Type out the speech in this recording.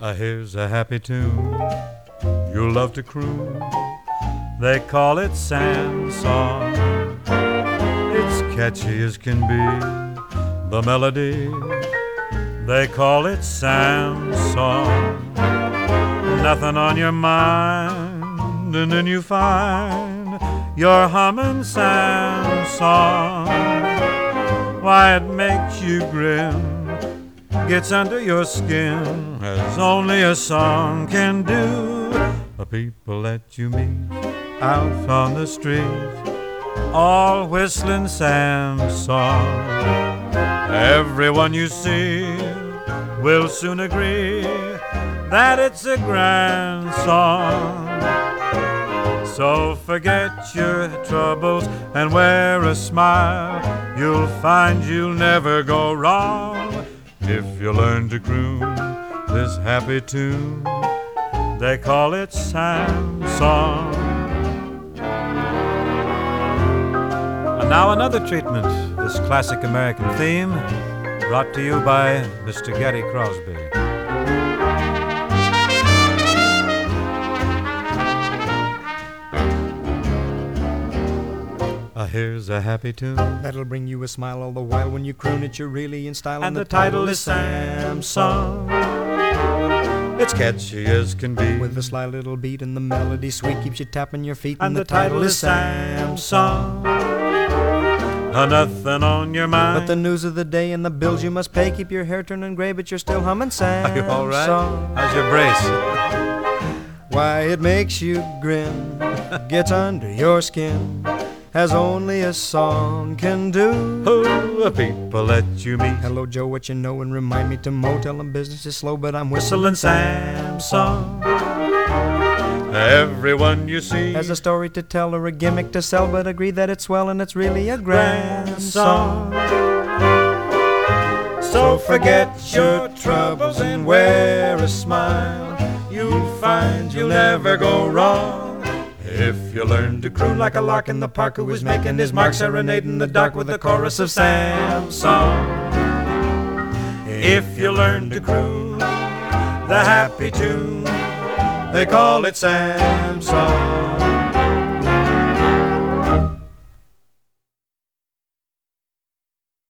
Here's a happy tune you'll love to croon. They call it Sam's song. It's catchy as can be, the melody. They call it Sam's song. Nothing on your mind, and then you find you're humming Sam's song. Why, it makes you grin, gets under your skin, as only a song can do. The people that you meet out on the street, all whistling Sam's song. Everyone you see will soon agree that it's a grand song. So forget your troubles and wear a smile. You'll find you'll never go wrong if you learn to croon this happy tune. They call it Sam's song. And now another treatment, this classic American theme, brought to you by Mr. Gary Crosby. Here's a happy tune that'll bring you a smile all the while. When you croon it, you're really in style. And the title is Sam's Song. It's catchy as can be, with a sly little beat and the melody sweet, keeps you tapping your feet. And the title is Sam's Song. Nothing on your mind but the news of the day and the bills you must pay. Keep your hair turning gray, but you're still humming Sam's Are you all right? song. How's your brace? Why, it makes you grin, gets under your skin, as only a song can do. Oh, the people that you meet. Hello, Joe, what you know? And remind me to tell them business is slow, but I'm whistling Sam's song. Everyone you see has a story to tell or a gimmick to sell, but agree that it's swell and it's really a grand song. So forget your troubles and wear a smile. You'll find you'll never go wrong if you learn to croon like a lark in the park who is making his mark, serenading the dark with a chorus of Sam's song. If you learn to croon the happy tune, they call it Sam's song.